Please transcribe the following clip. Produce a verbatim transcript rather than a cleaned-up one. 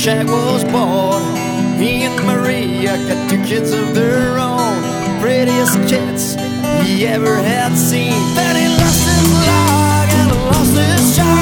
Shag was born. He and Maria got two kids of their own, prettiest kids he ever had seen. Then he lost his log and lost his job.